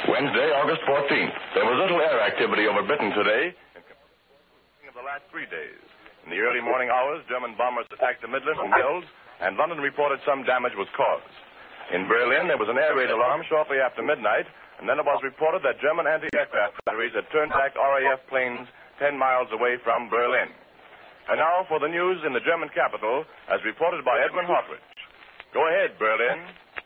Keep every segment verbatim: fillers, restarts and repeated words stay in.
Wednesday, August fourteenth. There was little air activity over Britain today in the last three days. In the early morning hours, German bombers attacked the Midlands and Mills, and London reported some damage was caused. In Berlin, there was an air raid alarm shortly after midnight, and then it was reported that German anti-aircraft batteries had turned back R A F planes ten miles away from Berlin. And now for the news in the German capital, as reported by Edwin Hartridge. Go ahead, Berlin.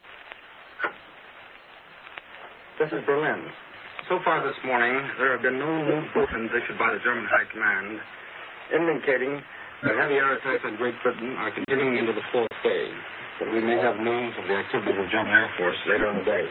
This is Berlin. So far this morning, there have been no new bulletins issued by the German High Command indicating that heavy air attacks on Great Britain are continuing into the fourth day, that we may have news of the activities of the German Air Force later in the day.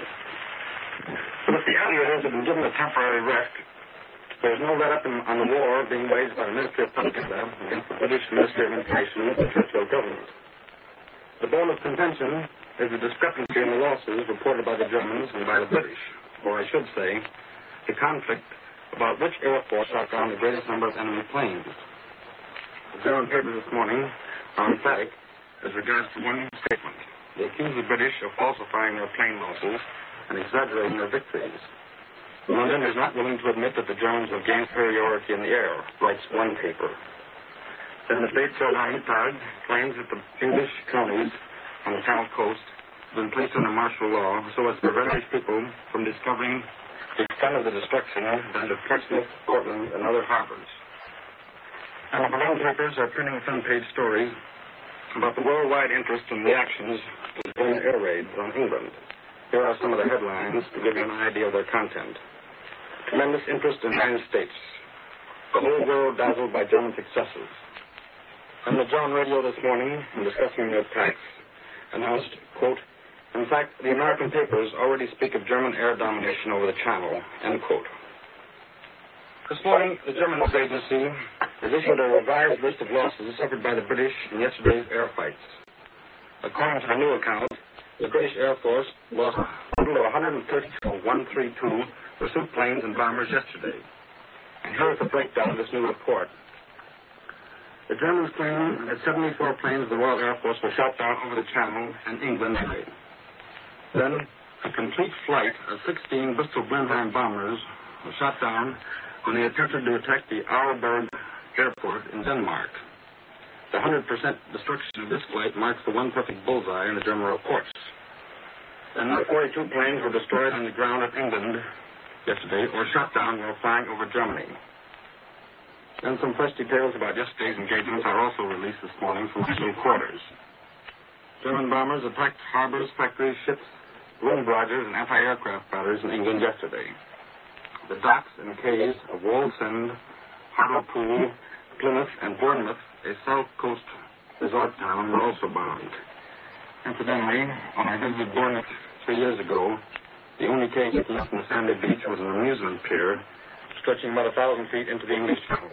But if the aviators have been given a temporary rest, there is no let-up in, on the war being waged by the Ministry of Propaganda against the British Ministry of Information and the Churchill government. The bone of contention is the discrepancy in the losses reported by the Germans and by the British, or I should say, the conflict about which Air Force shot down the greatest number of enemy planes. The German papers this morning are emphatic as regards to one statement. They accuse the British of falsifying their plane losses and exaggerating their victories. London is not willing to admit that the Germans have gained superiority in the air, writes one paper. Then the Reichsrat claims that the English colonies on the Channel Coast have been placed under martial law so as to prevent these people from discovering the extent of the destruction done to Portsmouth, Portland, and other harbors. And the Berlin papers are printing front-page stories about the worldwide interest in the actions of the German air raids on England. Here are some of the headlines to give you an idea of their content. Tremendous interest in the United States. The whole world dazzled by German successes. On the German radio this morning, in discussing the attacks, announced, quote, in fact, the American papers already speak of German air domination over the Channel, end quote. This morning, the German news agency has issued a revised list of losses suffered by the British in yesterday's air fights. According to the new account, the British Air Force lost a total of one hundred thirty-two one thirty-two pursuit planes and bombers yesterday. And here is the breakdown of this new report. The Germans claim that seventy-four planes of the Royal Air Force were shot down over the Channel and England today. Then, a complete flight of sixteen Bristol Blenheim bombers was shot down when they attempted to attack the Arlberg Airport in Denmark. The one hundred percent destruction of this flight marks the one perfect bullseye in the German reports. And forty-two planes were destroyed on the ground at England yesterday or shot down while flying over Germany. And some fresh details about yesterday's engagements are also released this morning from official quarters. German bombers attacked harbors, factories, ships, balloon barrages, and anti-aircraft batteries in England yesterday. The docks and quays of Wallsend, Hartlepool, Plymouth, and Bournemouth, a south coast resort town, were also bombed. Incidentally, when I visited Bournemouth three years ago, the only quay east from the sandy beach was an amusement pier stretching about a thousand feet into the English Channel.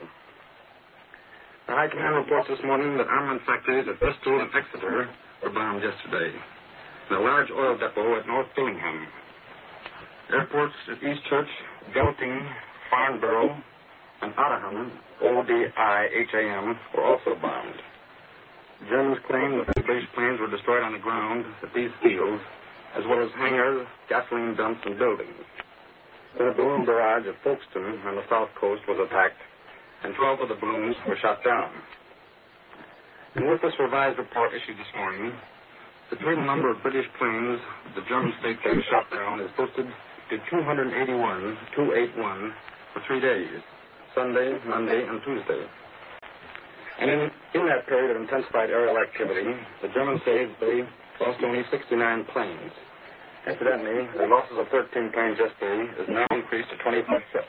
The High Command reports this morning that armament factories at Bristol and Exeter were bombed yesterday, and a large oil depot at North Billingham. Airports at Eastchurch, Gelting, Farnborough, and Odiham, O D I H A M, were also bombed. The Germans claim that the British planes were destroyed on the ground at these fields, as well as hangars, gasoline dumps, and buildings. The balloon barrage at Folkestone on the south coast was attacked, and twelve of the balloons were shot down. And with this revised report issued this morning, the total number of British planes the German state planes shot down is posted to two hundred eighty-one, two eighty-one, for three days, Sunday, Monday, and Tuesday. And in, in that period of intensified aerial activity, the Germans say they lost only sixty-nine planes. Incidentally, the losses of thirteen planes yesterday is now increased to twenty-five.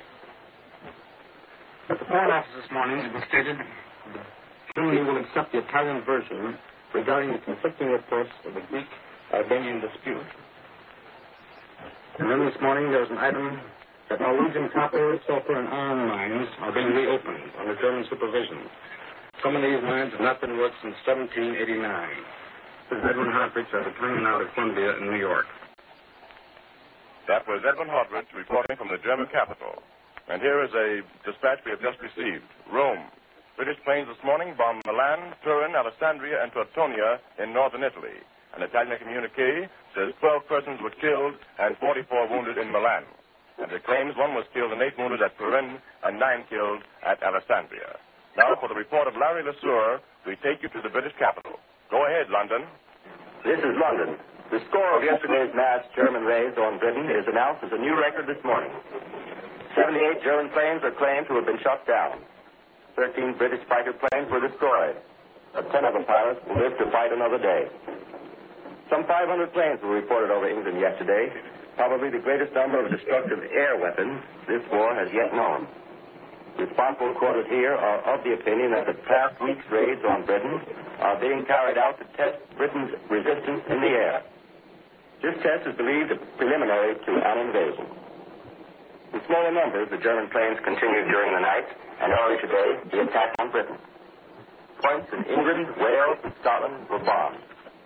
At the Foreign Office this morning, it was stated that Germany will accept the Italian version regarding the conflicting reports of the Greek-Albanian dispute. And then this morning, there was an item that Norwegian copper, sulfur, and iron mines are being reopened under German supervision. Some of these mines have not been worked since seventeen eighty-nine. This is Edwin Hartridge at the Attorney out of Columbia in New York. That was Edwin Hartridge reporting from the German capital. And here is a dispatch we have just received. Rome. British planes this morning bombed Milan, Turin, Alessandria, and Tortonia in northern Italy. An Italian communique says twelve persons were killed and forty-four wounded in Milan. and it claims one was killed and eight wounded at Turin and nine killed at Alessandria. Now, for the report of Larry LeSueur, we take you to the British capital. Go ahead, London. This is London. The score of yesterday's mass German raids on Britain is announced as a new record this morning. seventy-eight German planes are claimed to have been shot down. thirteen British fighter planes were destroyed. But ten of the pilots will live to fight another day. Some five hundred planes were reported over England yesterday, probably the greatest number of destructive air weapons this war has yet known. Responsible quarters here are of the opinion that the past week's raids on Britain are being carried out to test Britain's resistance in the air. This test is believed a preliminary to an invasion. In smaller numbers, the German planes continued during the night, and early today, the attack on Britain. Points in England, Wales, and Scotland were bombed.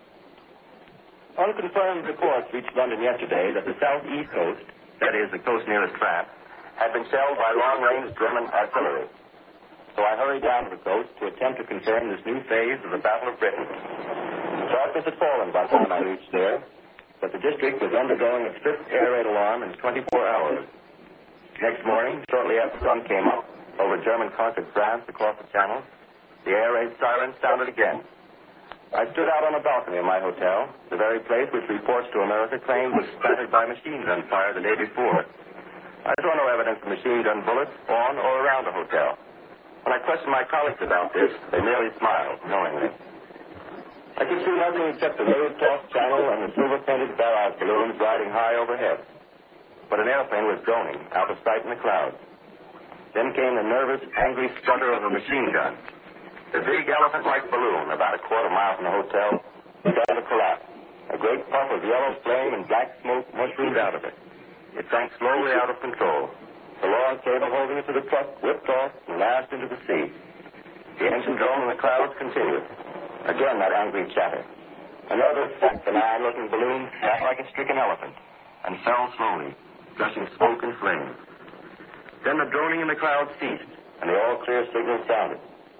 Unconfirmed reports reached London yesterday that the southeast coast, that is, the coast nearest France, had been shelled by long-range German artillery. So I hurried down to the coast to attempt to confirm this new phase of the Battle of Britain. Darkness had fallen by the time I reached there, but the district was undergoing a strict air raid alarm in twenty-four hours. Next morning, shortly after the sun came up, over German-conquered France across the Channel, the air raid siren sounded again. I stood out on a balcony of my hotel, the very place which reports to America claimed was splattered by machine gun fire the day before. I saw no evidence of machine gun bullets on or around the hotel. When I questioned my colleagues about this, they merely smiled, knowingly. I could see nothing except the wave-tossed channel and the silver-painted barrage balloons riding high overhead. But an airplane was droning, out of sight in the clouds. Then came the nervous, angry splutter of a machine gun. The big elephant-like balloon, about a quarter mile from the hotel, began to collapse. A great puff of yellow flame and black smoke mushroomed out of it. It sank slowly out of control. The long cable holding it to the truck whipped off and lashed into the sea. The engine drone in the clouds continued. Again, that angry chatter. Another fat, benign-looking balloon sat like a stricken elephant and fell slowly, gushing smoke and flame. Then the droning in the clouds ceased, and the all-clear signal sounded.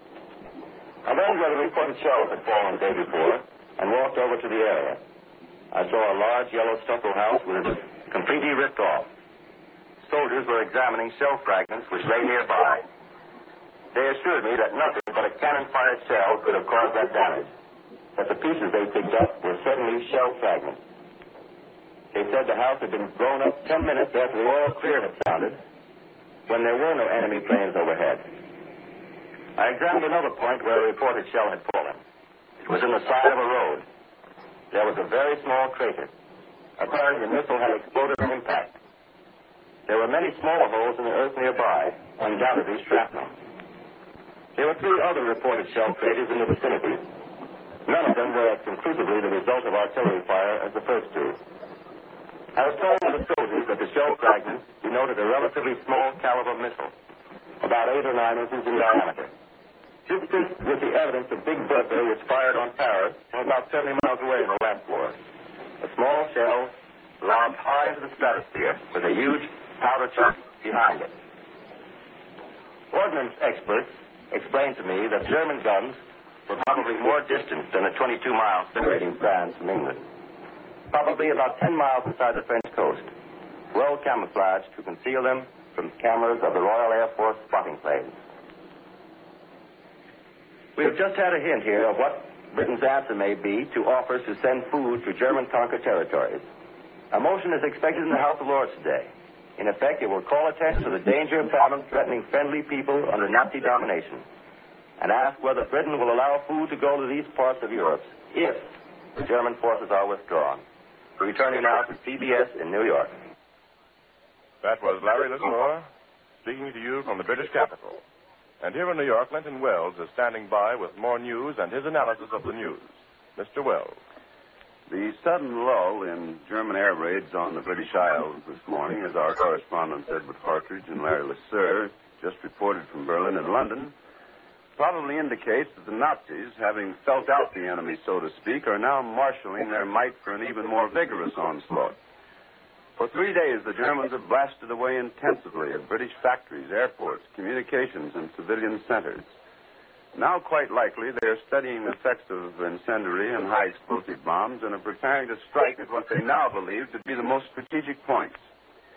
I learned where the reported shells had fallen the day before and walked over to the area. I saw a large yellow stucco house with it completely ripped off. Soldiers were examining shell fragments which lay nearby. They assured me that nothing but a cannon-fired shell could have caused that damage, that the pieces they picked up were certainly shell fragments. They said the house had been blown up ten minutes after the all clear had sounded, when there were no enemy planes overhead. I examined another point where a reported shell had fallen. It was in the side of a road. There was a very small crater. Apparently the missile had exploded on impact. There were many smaller holes in the earth nearby, undoubtedly shrapnel. There were three other reported shell craters in the vicinity. None of them were as conclusively the result of artillery fire as the first two. I was told by the soldiers that the shell fragments denoted a relatively small caliber missile, about eight or nine inches in diameter. This fits with the evidence of Big Bertha, which fired on Paris from about seventy miles away in the last war. A small shell lobbed high into the stratosphere with a huge powder chuck behind it. Ordnance experts explained to me that German guns were probably more distant than the twenty-two miles separating France from England. Probably about ten miles inside the French coast, well camouflaged to conceal them from cameras of the Royal Air Force spotting planes. We have just had a hint here of what Britain's answer may be to offers to send food to German-conquered territories. A motion is expected in the House of Lords today. In effect, it will call attention to the danger of famine threatening friendly people under Nazi domination and ask whether Britain will allow food to go to these parts of Europe if the German forces are withdrawn. We return you now to C B S in New York. That was Larry LeSueur speaking to you from the British capital. And here in New York, Linton Wells is standing by with more news and his analysis of the news. Mister Wells. The sudden lull in German air raids on the British Isles this morning, as our correspondents Edward Partridge and Larry LeSueur just reported from Berlin and London, probably indicates that the Nazis, having felt out the enemy, so to speak, are now marshaling their might for an even more vigorous onslaught. For three days, the Germans have blasted away intensively at British factories, airports, communications, and civilian centers. Now, quite likely, they are studying the effects of incendiary and high-explosive bombs and are preparing to strike at what they now believe to be the most strategic points.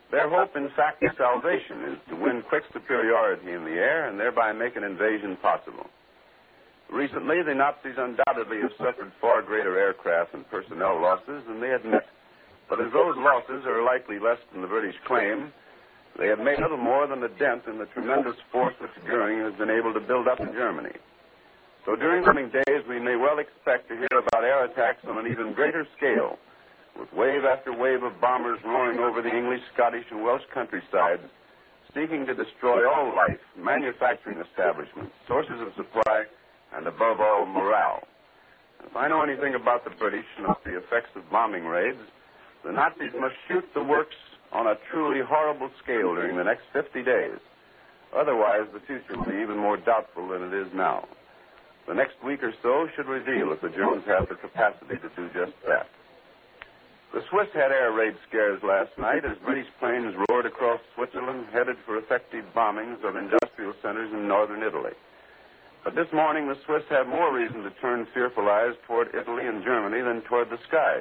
Their hope, in fact, is salvation, is to win quick superiority in the air and thereby make an invasion possible. Recently, the Nazis undoubtedly have suffered far greater aircraft and personnel losses than they admit. But as those losses are likely less than the British claim, they have made little more than a dent in the tremendous force which Goering has been able to build up in Germany. So during the coming days, we may well expect to hear about air attacks on an even greater scale, with wave after wave of bombers roaring over the English, Scottish, and Welsh countrysides, seeking to destroy all life, manufacturing establishments, sources of supply, and above all, morale. If I know anything about the British and of the effects of bombing raids, the Nazis must shoot the works on a truly horrible scale during the next fifty days. Otherwise, the future will be even more doubtful than it is now. The next week or so should reveal if the Germans have the capacity to do just that. The Swiss had air raid scares last night as British planes roared across Switzerland, headed for effective bombings of industrial centers in northern Italy. But this morning, the Swiss had more reason to turn fearful eyes toward Italy and Germany than toward the skies.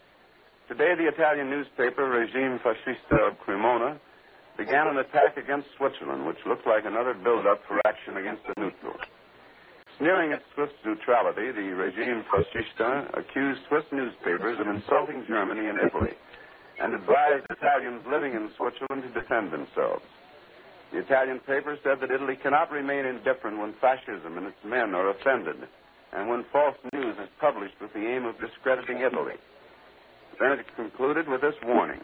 Today, the Italian newspaper Regime Fascista of Cremona began an attack against Switzerland, which looked like another build-up for action against the neutral. Sneering at Swiss neutrality, the Regime Fascista accused Swiss newspapers of insulting Germany and Italy and advised Italians living in Switzerland to defend themselves. The Italian paper said that Italy cannot remain indifferent when fascism and its men are offended and when false news is published with the aim of discrediting Italy. Then it concluded with this warning: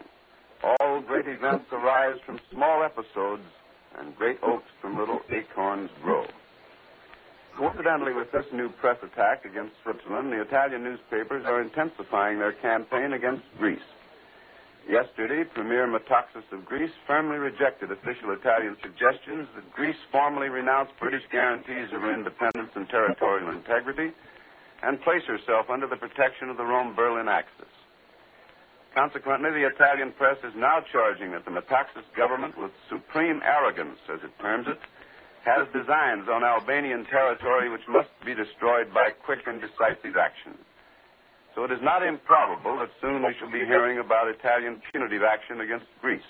all great events arise from small episodes, and great oaks from little acorns grow. Coincidentally with this new press attack against Switzerland, the Italian newspapers are intensifying their campaign against Greece. Yesterday, Premier Metaxas of Greece firmly rejected official Italian suggestions that Greece formally renounce British guarantees of her independence and territorial integrity and place herself under the protection of the Rome-Berlin Axis. Consequently, the Italian press is now charging that the Metaxas government, with supreme arrogance, as it terms it, has designs on Albanian territory which must be destroyed by quick and decisive action. So it is not improbable that soon we shall be hearing about Italian punitive action against Greece.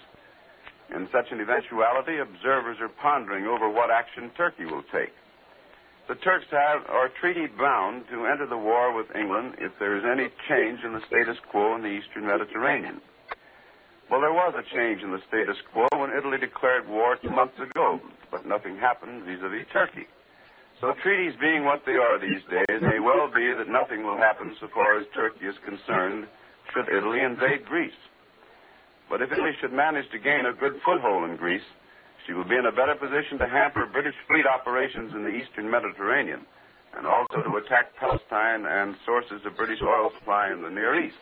In such an eventuality, observers are pondering over what action Turkey will take. The Turks have, are treaty-bound to enter the war with England if there is any change in the status quo in the eastern Mediterranean. Well, there was a change in the status quo when Italy declared war two months ago, but nothing happened vis-a-vis Turkey. So treaties being what they are these days, it may well be that nothing will happen so far as Turkey is concerned should Italy invade Greece. But if Italy should manage to gain a good foothold in Greece, she will be in a better position to hamper British fleet operations in the eastern Mediterranean and also to attack Palestine and sources of British oil supply in the Near East.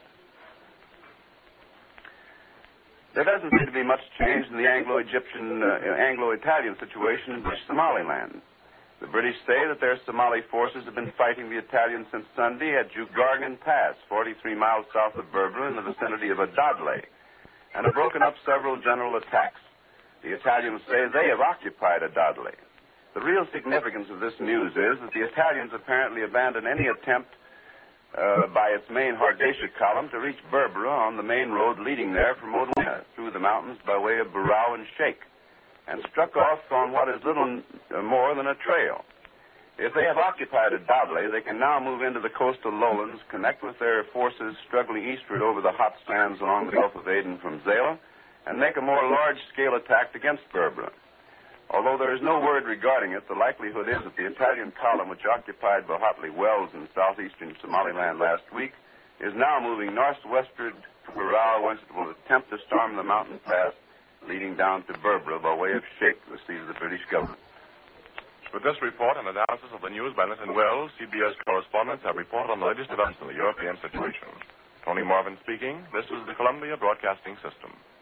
There doesn't seem to be much change in the Anglo-Egyptian, uh, Anglo-Italian situation in British Somaliland. The British say that their Somali forces have been fighting the Italians since Sunday at Jugargan Pass, forty-three miles south of Berbera in the vicinity of Adadle, and have broken up several general attacks. The Italians say they have occupied Adadle. The real significance of this news is that the Italians apparently abandoned any attempt uh, by its main Hargeisa column to reach Berbera on the main road leading there from Odessa through the mountains by way of Barao and Sheikh, and struck off on what is little more than a trail. If they have occupied Adadle, they can now move into the coastal lowlands, connect with their forces struggling eastward over the hot sands along the Gulf of Aden from Zela, and make a more large-scale attack against Berbera. Although there is no word regarding it, the likelihood is that the Italian column, which occupied Bahatli Wells in southeastern Somaliland last week, is now moving northwestward to Barao, whence it will attempt to storm the mountain pass leading down to Berbera by way of Sheikh, the seat of the British government. With this report and analysis of the news by Linton Wells, C B S correspondents have reported on the latest events in the European situation. Tony Marvin speaking. This is the Columbia Broadcasting System.